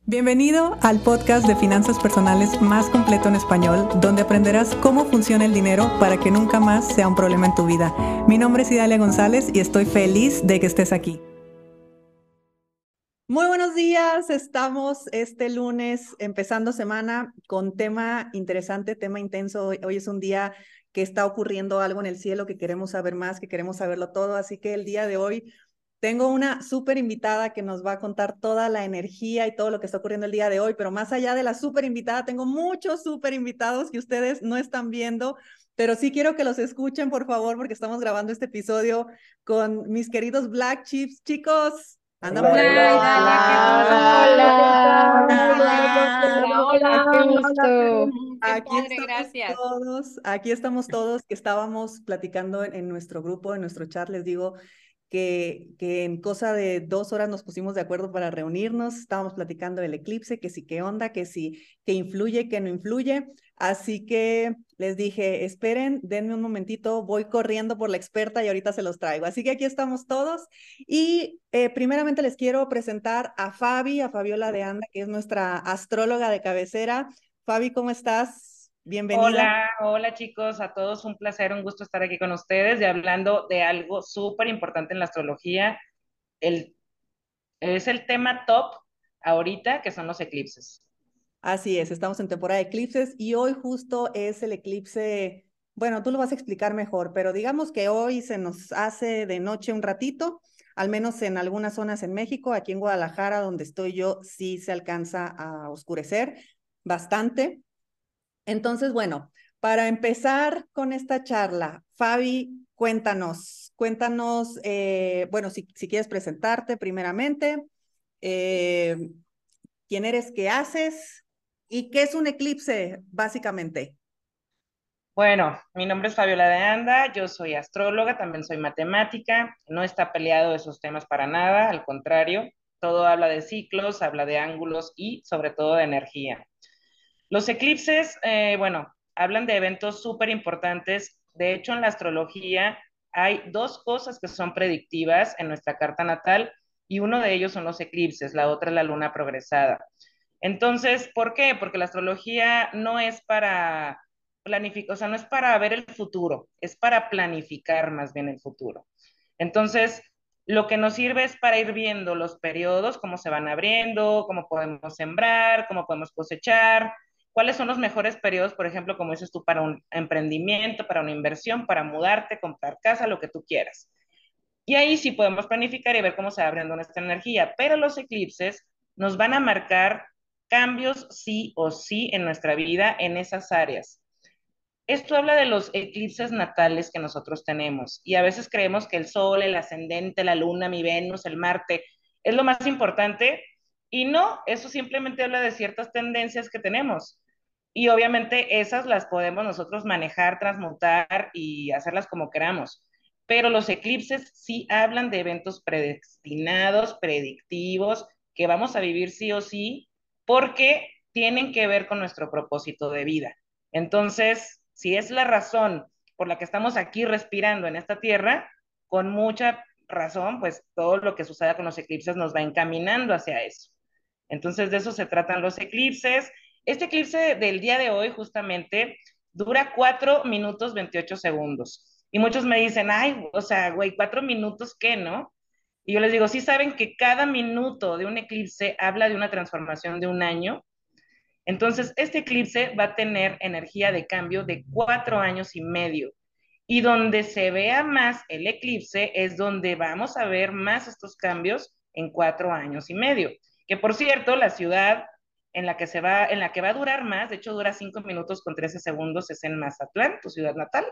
Bienvenido al podcast de finanzas personales más completo en español, donde aprenderás cómo funciona el dinero para que nunca más sea un problema en tu vida. Mi nombre es Idalia González y estoy feliz de que estés aquí. Muy buenos días, estamos este lunes empezando semana con tema interesante, tema intenso. Hoy es un día que está ocurriendo algo en el cielo, que queremos saber más, que queremos saberlo todo, así que el día de hoy tengo una súper invitada que nos va a contar toda la energía y todo lo que está ocurriendo el día de hoy, pero más allá de la súper invitada, tengo muchos súper invitados que ustedes no están viendo, pero sí quiero que los escuchen, por favor, porque estamos grabando este episodio con mis queridos Black Chips. Chicos, andan por ahí. Hola, Idalia, qué Hola, gusto. Hola, qué gusto. Qué padre, gracias. Aquí estamos todos que estábamos platicando en nuestro grupo, en nuestro chat, les digo, que en cosa de 2 horas nos pusimos de acuerdo para reunirnos, estábamos platicando del eclipse, que sí, qué onda, que sí, que influye, que no influye, así que les dije, esperen, denme un momentito, voy corriendo por la experta y ahorita se los traigo, así que aquí estamos todos y primeramente les quiero presentar a Fabi, a Fabiola de Anda, que es nuestra astróloga de cabecera. Fabi, ¿cómo estás? Bienvenida. hola chicos, a todos un placer, un gusto estar aquí con ustedes y hablando de algo súper importante en la astrología. El, es el tema top ahorita, que son los eclipses. Así es, estamos en temporada de eclipses y hoy justo es el eclipse, bueno, tú lo vas a explicar mejor, pero digamos que hoy se nos hace de noche un ratito, al menos en algunas zonas en México, aquí en Guadalajara, donde estoy yo, sí se alcanza a oscurecer bastante. Entonces, bueno, para empezar con esta charla, Fabi, cuéntanos, bueno, si quieres presentarte primeramente, eh, quién eres, qué haces y qué es un eclipse, básicamente. Bueno, mi nombre es Fabiola de Anda, yo soy astróloga, también soy matemática, no está peleado esos temas para nada, al contrario, todo habla de ciclos, habla de ángulos y sobre todo de energía. Los eclipses, bueno, hablan de eventos súper importantes. De hecho, en la astrología hay dos cosas que son predictivas en nuestra carta natal y uno de ellos son los eclipses, la otra es la luna progresada. Entonces, ¿por qué? Porque la astrología no es para planificar, o sea, no es para ver el futuro, es para planificar más bien el futuro. Entonces, lo que nos sirve es para ir viendo los periodos, cómo se van abriendo, cómo podemos sembrar, cómo podemos cosechar, cuáles son los mejores periodos, por ejemplo, como dices tú, para un emprendimiento, para una inversión, para mudarte, comprar casa, lo que tú quieras. Y ahí sí podemos planificar y ver cómo se va abriendo nuestra energía, pero los eclipses nos van a marcar cambios sí o sí en nuestra vida en esas áreas. Esto habla de los eclipses natales que nosotros tenemos y a veces creemos que el sol, el ascendente, la luna, mi Venus, el Marte es lo más importante y no, eso simplemente habla de ciertas tendencias que tenemos y obviamente esas las podemos nosotros manejar, transmutar y hacerlas como queramos. Pero los eclipses sí hablan de eventos predestinados, predictivos, que vamos a vivir sí o sí, porque tienen que ver con nuestro propósito de vida. Entonces, si es la razón por la que estamos aquí respirando en esta tierra, con mucha razón, pues todo lo que suceda con los eclipses nos va encaminando hacia eso. Entonces, de eso se tratan los eclipses. Este eclipse del día de hoy justamente dura 4 minutos 28 segundos. Y muchos me dicen, ay, o sea, güey, 4 minutos, ¿qué, no? Y yo les digo, sí saben que cada minuto de un eclipse habla de una transformación de un año. Entonces, este eclipse va a tener energía de cambio de 4 años y medio. Y donde se vea más el eclipse es donde vamos a ver más estos cambios en 4 años y medio. Que por cierto, la ciudad en la que va a durar más, de hecho dura 5 minutos con 13 segundos, es en Mazatlán, tu ciudad natal.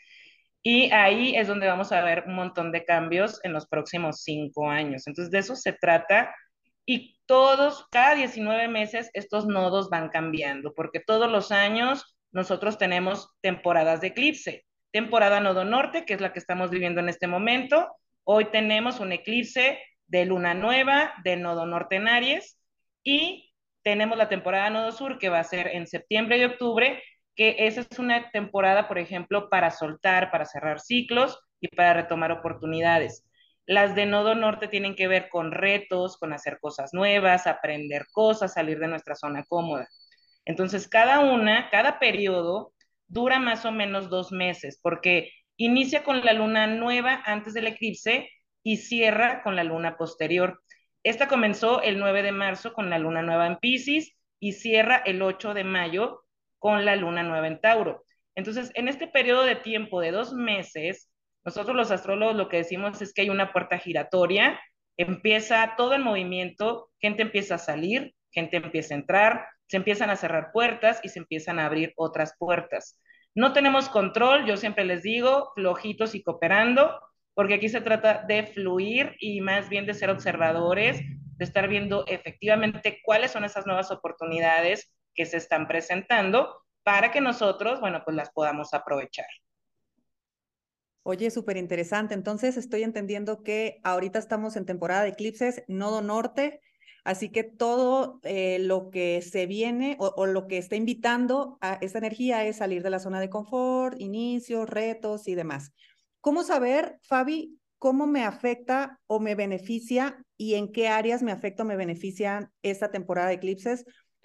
Y ahí es donde vamos a ver un montón de cambios en los próximos 5 años. Entonces, de eso se trata. Y cada 19 meses, estos nodos van cambiando, porque todos los años nosotros tenemos temporadas de eclipse. Temporada nodo norte, que es la que estamos viviendo en este momento. Hoy tenemos un eclipse de luna nueva, de nodo norte en Aries. Y tenemos la temporada nodo sur, que va a ser en septiembre y octubre, que esa es una temporada, por ejemplo, para soltar, para cerrar ciclos y para retomar oportunidades. Las de nodo norte tienen que ver con retos, con hacer cosas nuevas, aprender cosas, salir de nuestra zona cómoda. Entonces, cada periodo dura más o menos 2 meses, porque inicia con la luna nueva antes del eclipse y cierra con la luna posterior. Esta comenzó el 9 de marzo con la luna nueva en Piscis y cierra el 8 de mayo con la luna nueva en Tauro. Entonces, en este periodo de tiempo de 2 meses, nosotros los astrólogos lo que decimos es que hay una puerta giratoria, empieza todo el movimiento, gente empieza a salir, gente empieza a entrar, se empiezan a cerrar puertas y se empiezan a abrir otras puertas. No tenemos control, yo siempre les digo, flojitos y cooperando, porque aquí se trata de fluir y más bien de ser observadores, de estar viendo efectivamente cuáles son esas nuevas oportunidades que se están presentando para que nosotros, bueno, pues las podamos aprovechar. Oye, súper interesante. Entonces estoy entendiendo que ahorita estamos en temporada de eclipses, nodo norte, así que todo lo que se viene o lo que está invitando a esta energía es salir de la zona de confort, inicios, retos y demás. ¿Cómo saber, Fabi, cómo me afecta o me beneficia y en qué áreas me afecta o me beneficia esta temporada de eclipses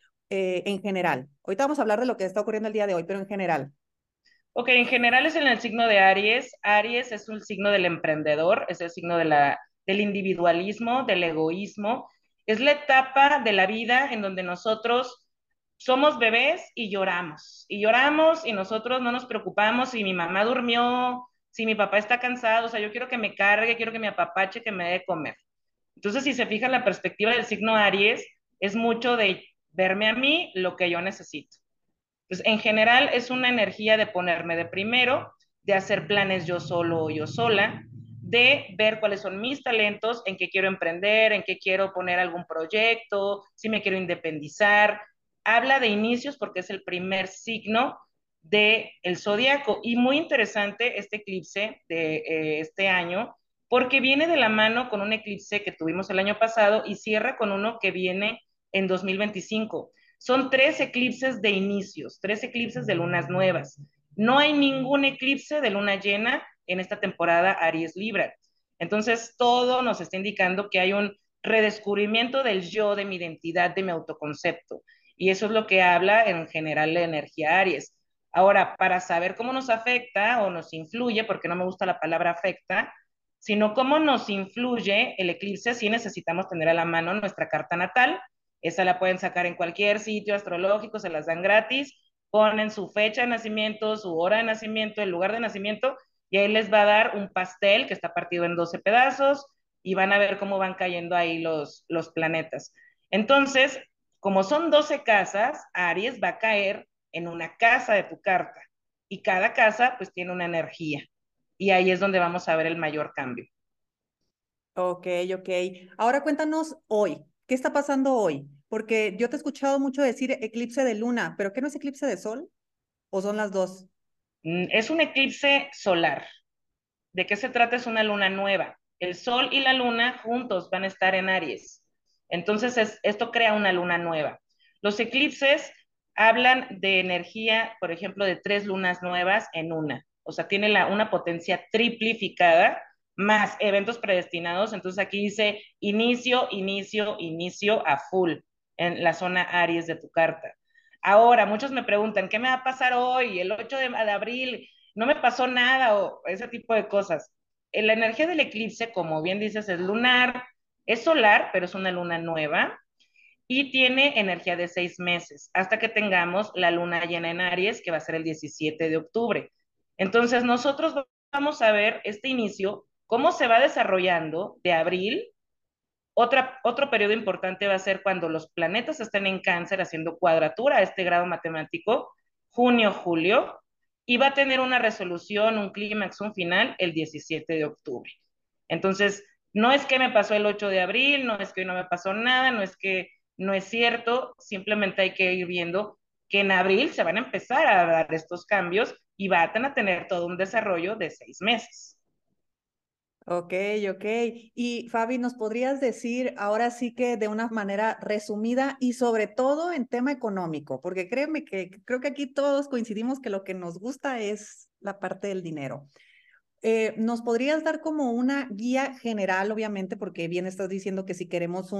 en general? Ahorita vamos a hablar de lo que está ocurriendo el día de hoy, pero en general. Ok, en general es en el signo de Aries. Aries es un signo del emprendedor, es el signo del individualismo, del egoísmo. Es la etapa de la vida en donde nosotros somos bebés y lloramos. Y lloramos y nosotros no nos preocupamos si mi mamá durmió, si mi papá está cansado. O sea, yo quiero que me cargue, quiero que me apapache, que me dé de comer. Entonces, si se fija la perspectiva del signo Aries, es mucho de verme a mí lo que yo necesito. Pues en general es una energía de ponerme de primero, de hacer planes yo solo o yo sola, de ver cuáles son mis talentos, en qué quiero emprender, en qué quiero poner algún proyecto, si me quiero independizar. Habla de inicios porque es el primer signo del zodiaco. Y muy interesante este eclipse de este año, porque viene de la mano con un eclipse que tuvimos el año pasado y cierra con uno que viene en 2025. Son 3 eclipses de inicios, 3 eclipses de lunas nuevas. No hay ningún eclipse de luna llena en esta temporada Aries Libra. Entonces, todo nos está indicando que hay un redescubrimiento del yo, de mi identidad, de mi autoconcepto. Y eso es lo que habla en general la energía Aries. Ahora, para saber cómo nos afecta o nos influye, porque no me gusta la palabra afecta, sino cómo nos influye el eclipse, sí necesitamos tener a la mano nuestra carta natal. Esa la pueden sacar en cualquier sitio astrológico, se las dan gratis, ponen su fecha de nacimiento, su hora de nacimiento, el lugar de nacimiento, y ahí les va a dar un pastel que está partido en 12 pedazos y van a ver cómo van cayendo ahí los planetas. Entonces, como son 12 casas, Aries va a caer en una casa de tu carta y cada casa pues tiene una energía y ahí es donde vamos a ver el mayor cambio. Ok, ok. Ahora cuéntanos hoy, ¿qué está pasando hoy? Porque yo te he escuchado mucho decir eclipse de luna, pero ¿qué no es eclipse de sol? ¿O son las dos? Es un eclipse solar. ¿De qué se trata? Es una luna nueva. El Sol y la luna juntos van a estar en Aries. Entonces, esto crea una luna nueva. Los eclipses hablan de energía, por ejemplo, de 3 lunas nuevas en una. O sea, tiene una potencia triplificada más eventos predestinados. Entonces, aquí dice inicio, inicio, inicio a full en la zona Aries de tu carta. Ahora, muchos me preguntan, ¿qué me va a pasar hoy, el 8 de abril? No me pasó nada o ese tipo de cosas. La energía del eclipse, como bien dices, es lunar, es solar, pero es una luna nueva y tiene energía de 6 meses hasta que tengamos la luna llena en Aries, que va a ser el 17 de octubre. Entonces, nosotros vamos a ver este inicio, cómo se va desarrollando de abril. Otro periodo importante va a ser cuando los planetas estén en Cáncer haciendo cuadratura a este grado matemático, junio, julio, y va a tener una resolución, un clímax, un final el 17 de octubre. Entonces, no es que me pasó el 8 de abril, no es que hoy no me pasó nada, no es que no es cierto, simplemente hay que ir viendo que en abril se van a empezar a dar estos cambios y van a tener todo un desarrollo de 6 meses. Ok, ok. Y Fabi, ¿nos podrías decir ahora sí que de una manera resumida y sobre todo en tema económico? Porque créeme que creo que aquí todos coincidimos que lo que nos gusta es la parte del dinero. ¿nos podrías dar como una guía general, obviamente, porque bien estás diciendo que si queremos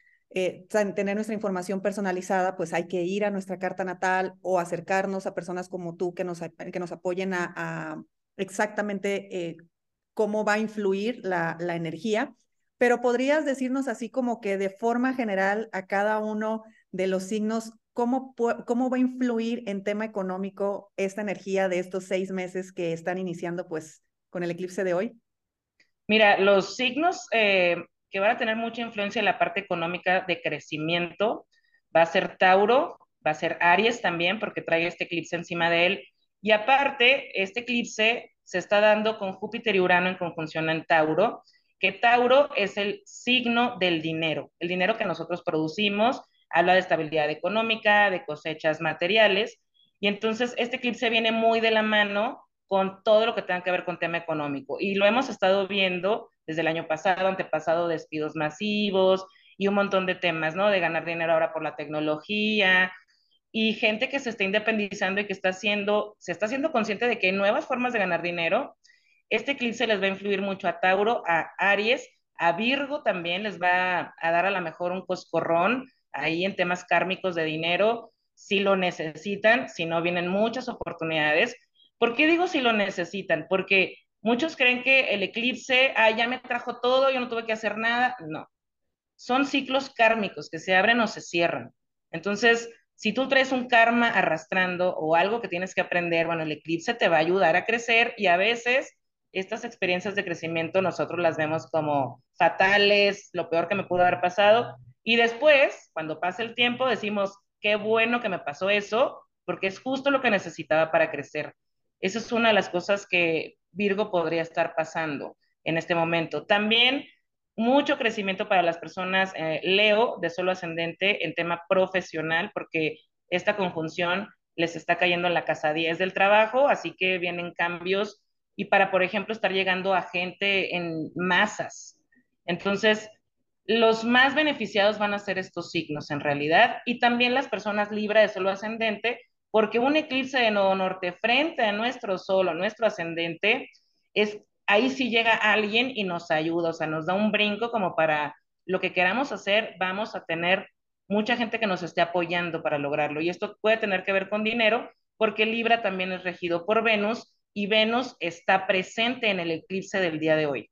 tener nuestra información personalizada, pues hay que ir a nuestra carta natal o acercarnos a personas como tú que nos apoyen a exactamente cómo va a influir la energía? Pero podrías decirnos así como que de forma general a cada uno de los signos, ¿cómo va a influir en tema económico esta energía de estos 6 meses que están iniciando pues con el eclipse de hoy? Mira, los signos que van a tener mucha influencia en la parte económica de crecimiento va a ser Tauro, va a ser Aries también, porque trae este eclipse encima de él. Y aparte, este eclipse se está dando con Júpiter y Urano en conjunción en Tauro, que Tauro es el signo del dinero, el dinero que nosotros producimos, habla de estabilidad económica, de cosechas materiales. Y entonces este eclipse viene muy de la mano con todo lo que tenga que ver con tema económico. Y lo hemos estado viendo desde el año pasado, antepasado, despidos masivos y un montón de temas, ¿no? De ganar dinero ahora por la tecnología y gente que se está independizando y que se está haciendo consciente de que hay nuevas formas de ganar dinero. Este eclipse les va a influir mucho a Tauro, a Aries, a Virgo también les va a dar a lo mejor un coscorrón ahí en temas kármicos de dinero, si lo necesitan, si no vienen muchas oportunidades. ¿Por qué digo si lo necesitan? Porque muchos creen que el eclipse, ya me trajo todo, yo no tuve que hacer nada. No, son ciclos kármicos que se abren o se cierran. Entonces, si tú traes un karma arrastrando o algo que tienes que aprender, bueno, el eclipse te va a ayudar a crecer y a veces estas experiencias de crecimiento nosotros las vemos como fatales, lo peor que me pudo haber pasado. Y después, cuando pasa el tiempo, decimos, qué bueno que me pasó eso, porque es justo lo que necesitaba para crecer. Esa es una de las cosas que Virgo podría estar pasando en este momento. También mucho crecimiento para las personas Leo de solo ascendente en tema profesional, porque esta conjunción les está cayendo en la casa 10 del trabajo, así que vienen cambios y para, por ejemplo, estar llegando a gente en masas. Entonces, los más beneficiados van a ser estos signos en realidad y también las personas Libra de solo ascendente, porque un eclipse de nodo norte frente a nuestro sol o nuestro ascendente es ahí sí llega alguien y nos ayuda, o sea, nos da un brinco como para lo que queramos hacer, vamos a tener mucha gente que nos esté apoyando para lograrlo. Y esto puede tener que ver con dinero, porque Libra también es regido por Venus y Venus está presente en el eclipse del día de hoy.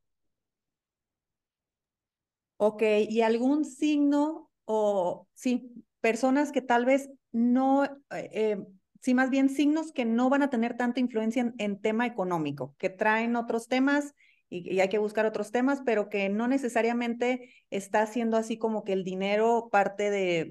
Ok, ¿y algún signo o sí, personas que tal vez no, sí, más bien signos que no van a tener tanta influencia en tema económico, que traen otros temas y hay que buscar otros temas, pero que no necesariamente está siendo así como que el dinero parte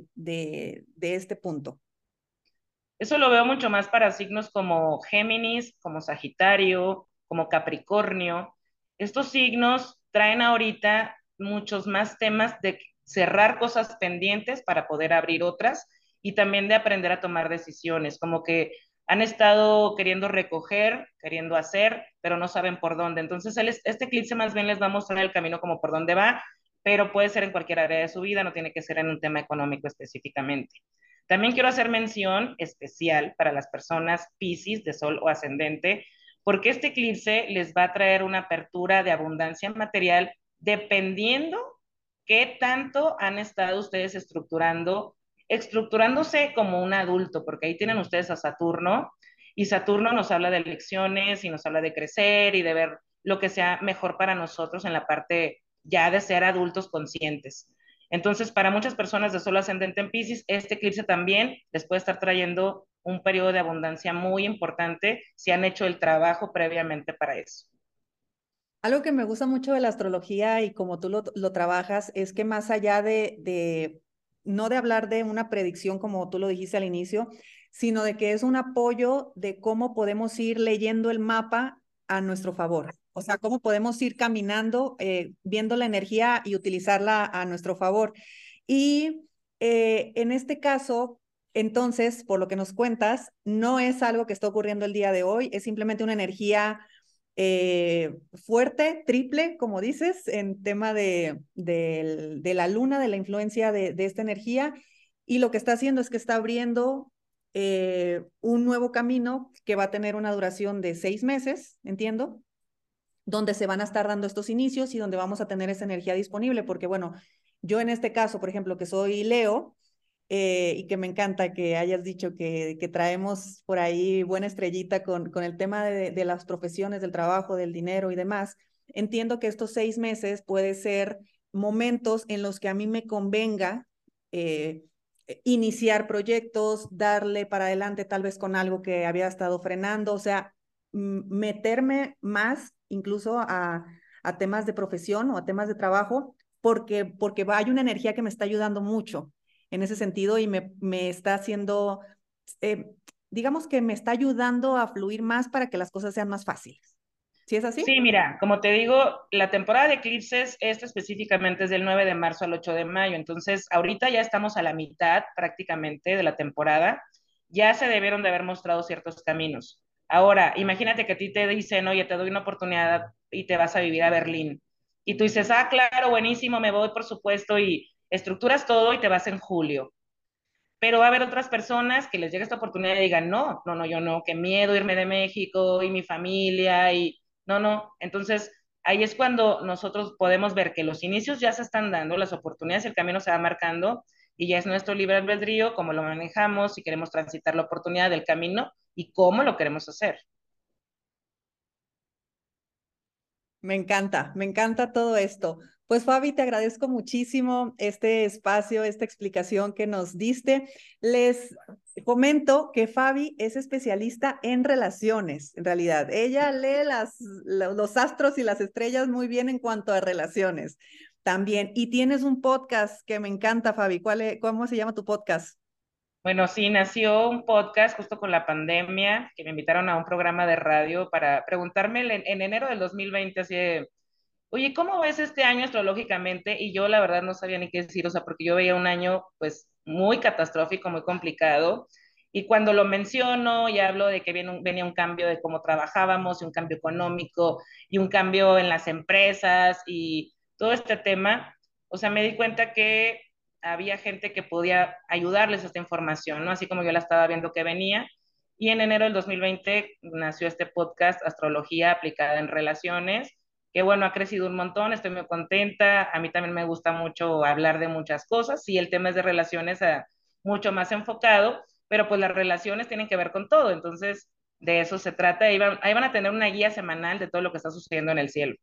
de este punto? Eso lo veo mucho más para signos como Géminis, como Sagitario, como Capricornio. Estos signos traen ahorita muchos más temas de cerrar cosas pendientes para poder abrir otras y también de aprender a tomar decisiones, como que han estado queriendo recoger, queriendo hacer, pero no saben por dónde. Entonces, este eclipse más bien les va a mostrar el camino como por dónde va, pero puede ser en cualquier área de su vida, no tiene que ser en un tema económico específicamente. También quiero hacer mención especial para las personas Piscis de Sol o ascendente, porque este eclipse les va a traer una apertura de abundancia material dependiendo qué tanto han estado ustedes estructurándose como un adulto, porque ahí tienen ustedes a Saturno, y Saturno nos habla de lecciones y nos habla de crecer y de ver lo que sea mejor para nosotros en la parte ya de ser adultos conscientes. Entonces, para muchas personas de Sol ascendente en Piscis, este eclipse también les puede estar trayendo un periodo de abundancia muy importante si han hecho el trabajo previamente para eso. Algo que me gusta mucho de la astrología y como tú lo trabajas es que más allá no de hablar de una predicción como tú lo dijiste al inicio, sino de que es un apoyo de cómo podemos ir leyendo el mapa a nuestro favor. O sea, cómo podemos ir caminando, viendo la energía y utilizarla a nuestro favor. Y en este caso, entonces, por lo que nos cuentas, no es algo que está ocurriendo el día de hoy, es simplemente una energía fuerte, triple, como dices, en tema de la luna, de la influencia de esta energía, y lo que está haciendo es que está abriendo un nuevo camino que va a tener una duración de 6 meses, entiendo. donde se van a estar dando estos inicios y donde vamos a tener esa energía disponible, porque bueno, yo en este caso, por ejemplo, que soy Leo, y que me encanta que hayas dicho que traemos por ahí buena estrellita con el tema de las profesiones, del trabajo, del dinero y demás. Entiendo que estos 6 meses puede ser momentos en los que a mí me convenga iniciar proyectos, darle para adelante tal vez con algo que había estado frenando, o sea, meterme más incluso a temas de profesión o a temas de trabajo, porque hay una energía que me está ayudando mucho en ese sentido y me está haciendo, eh, digamos que me está ayudando a fluir más para que las cosas sean más fáciles. ¿Sí es así? Sí, mira, como te digo, la temporada de eclipses, esta específicamente es del 9 de marzo al 8 de mayo, entonces ahorita ya estamos a la mitad prácticamente de la temporada, ya se debieron de haber mostrado ciertos caminos. Ahora, imagínate que a ti te dicen, oye, te doy una oportunidad y te vas a vivir a Berlín. Y tú dices, ah, claro, buenísimo, me voy, por supuesto, y estructuras todo y te vas en julio. Pero va a haber otras personas que les llegue esta oportunidad y digan, no, no, no, yo no, qué miedo irme de México y mi familia y no, no. Entonces, ahí es cuando nosotros podemos ver que los inicios ya se están dando, las oportunidades, el camino se va marcando y ya es nuestro libre albedrío, cómo lo manejamos, si queremos transitar la oportunidad del camino y cómo lo queremos hacer. Me encanta todo esto. Pues Fabi, te agradezco muchísimo este espacio, esta explicación que nos diste. Les comento que Fabi es especialista en relaciones, en realidad. Ella lee los astros y las estrellas muy bien en cuanto a relaciones también. Y tienes un podcast que me encanta, Fabi. ¿Cómo se llama tu podcast? Bueno, sí, nació un podcast justo con la pandemia, que me invitaron a un programa de radio para preguntarme en enero del 2020, así de, oye, ¿cómo ves este año astrológicamente? Y yo la verdad no sabía ni qué decir, o sea, porque yo veía un año pues muy catastrófico, muy complicado. Y cuando lo menciono y hablo de que venía un cambio de cómo trabajábamos y un cambio económico y un cambio en las empresas y todo este tema, o sea, me di cuenta que había gente que podía ayudarles a esta información, ¿no? Así como yo la estaba viendo que venía. Y en enero del 2020 nació este podcast, Astrología aplicada en relaciones, que bueno, ha crecido un montón, estoy muy contenta, a mí también me gusta mucho hablar de muchas cosas, sí, el tema es de relaciones mucho más enfocado, pero pues las relaciones tienen que ver con todo, entonces de eso se trata, ahí van a tener una guía semanal de todo lo que está sucediendo en el cielo.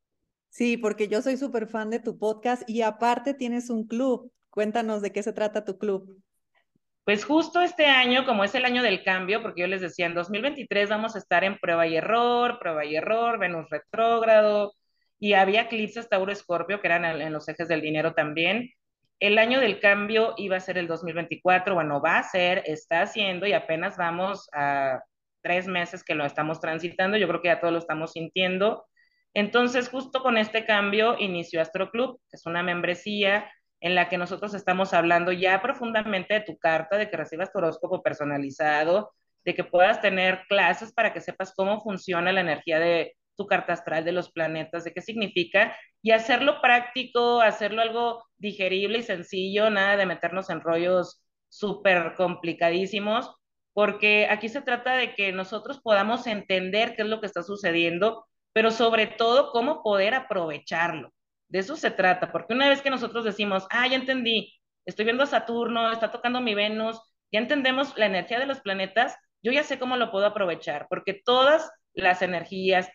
Sí, porque yo soy súper fan de tu podcast y aparte tienes un club. Cuéntanos de qué se trata tu club. Pues justo este año, como es el año del cambio, porque yo les decía, en 2023 vamos a estar en prueba y error, Venus retrógrado, y había eclipses Tauro-Escorpio, que eran en los ejes del dinero también. El año del cambio iba a ser el 2024, bueno, va a ser, está haciendo, y apenas vamos a 3 meses que lo estamos transitando, yo creo que ya todos lo estamos sintiendo. Entonces, justo con este cambio inició Astro Club, que es una membresía en la que nosotros estamos hablando ya profundamente de tu carta, de que recibas tu horóscopo personalizado, de que puedas tener clases para que sepas cómo funciona la energía de tu carta astral, de los planetas, de qué significa, y hacerlo práctico, hacerlo algo digerible y sencillo, nada de meternos en rollos súper complicadísimos, porque aquí se trata de que nosotros podamos entender qué es lo que está sucediendo, pero sobre todo cómo poder aprovecharlo. De eso se trata, porque una vez que nosotros decimos, ah, ya entendí, estoy viendo a Saturno, está tocando mi Venus, ya entendemos la energía de los planetas, yo ya sé cómo lo puedo aprovechar, porque todas las energías,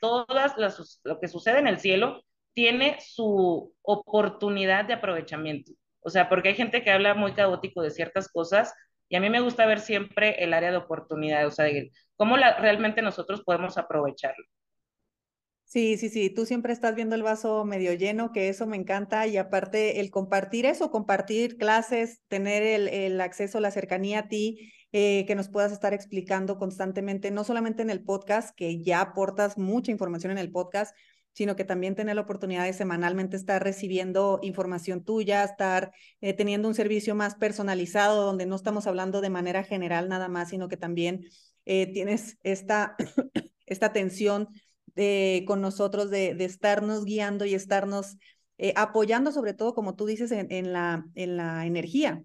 lo que sucede en el cielo, tiene su oportunidad de aprovechamiento. O sea, porque hay gente que habla muy caótico de ciertas cosas y a mí me gusta ver siempre el área de oportunidad, o sea, de cómo realmente nosotros podemos aprovecharlo. Sí, sí, sí, tú siempre estás viendo el vaso medio lleno, que eso me encanta y aparte el compartir eso, compartir clases, tener el acceso, la cercanía a ti, que nos puedas estar explicando constantemente, no solamente en el podcast, que ya aportas mucha información en el podcast, sino que también tener la oportunidad de semanalmente estar recibiendo información tuya, estar teniendo un servicio más personalizado, donde no estamos hablando de manera general nada más, sino que también tienes esta atención con nosotros de estarnos guiando y estarnos apoyando, sobre todo, como tú dices, en la energía.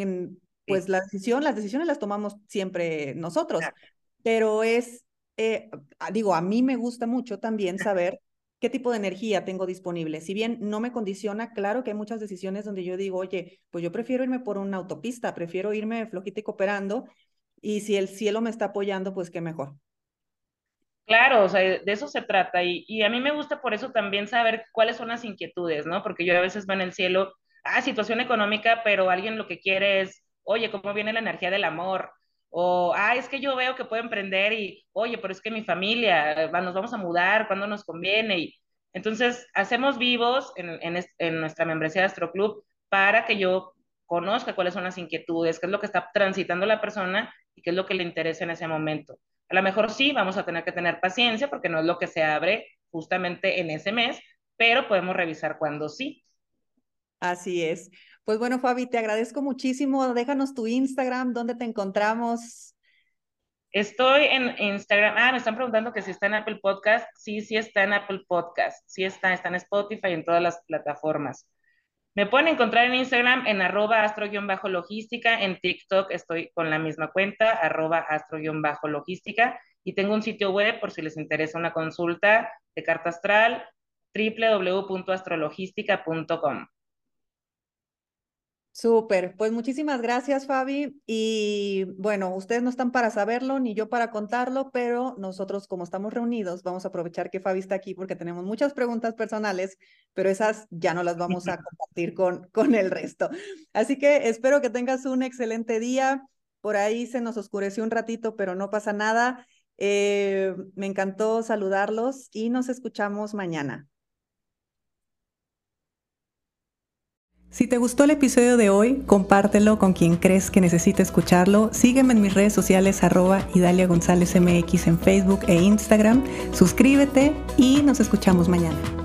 Sí. Pues las decisiones las tomamos siempre nosotros, pero digo, a mí me gusta mucho también saber qué tipo de energía tengo disponible. Si bien no me condiciona, claro que hay muchas decisiones donde yo digo, oye, pues yo prefiero irme por una autopista, prefiero irme flojita y cooperando, y si el cielo me está apoyando, pues qué mejor. Claro, o sea, de eso se trata y a mí me gusta por eso también saber cuáles son las inquietudes, ¿no? Porque yo a veces veo en el cielo, situación económica, pero alguien lo que quiere es, oye, ¿cómo viene la energía del amor? O, es que yo veo que puedo emprender y, oye, pero es que mi familia, nos vamos a mudar, ¿cuándo nos conviene? Y entonces, hacemos vivos en nuestra membresía de Astro Club para que yo conozca cuáles son las inquietudes, qué es lo que está transitando la persona y qué es lo que le interesa en ese momento. A lo mejor sí, vamos a tener que tener paciencia porque no es lo que se abre justamente en ese mes, pero podemos revisar cuando sí. Así es. Pues bueno, Fabi, te agradezco muchísimo. Déjanos tu Instagram, ¿dónde te encontramos? Estoy en Instagram. Me están preguntando que si está en Apple Podcast. Sí, sí está en Apple Podcast. Sí está en Spotify, en todas las plataformas. Me pueden encontrar en Instagram en @astro-logística. En TikTok estoy con la misma cuenta, @astro-logística. Y tengo un sitio web por si les interesa una consulta de carta astral, www.astrologística.com. Súper, pues muchísimas gracias, Fabi. Y bueno, ustedes no están para saberlo, ni yo para contarlo, pero nosotros como estamos reunidos, vamos a aprovechar que Fabi está aquí porque tenemos muchas preguntas personales, pero esas ya no las vamos a compartir con el resto. Así que espero que tengas un excelente día. Por ahí se nos oscureció un ratito, pero no pasa nada. Me encantó saludarlos y nos escuchamos mañana. Si te gustó el episodio de hoy, compártelo con quien crees que necesite escucharlo. Sígueme en mis redes sociales @Idalia González MX en Facebook e Instagram. Suscríbete y nos escuchamos mañana.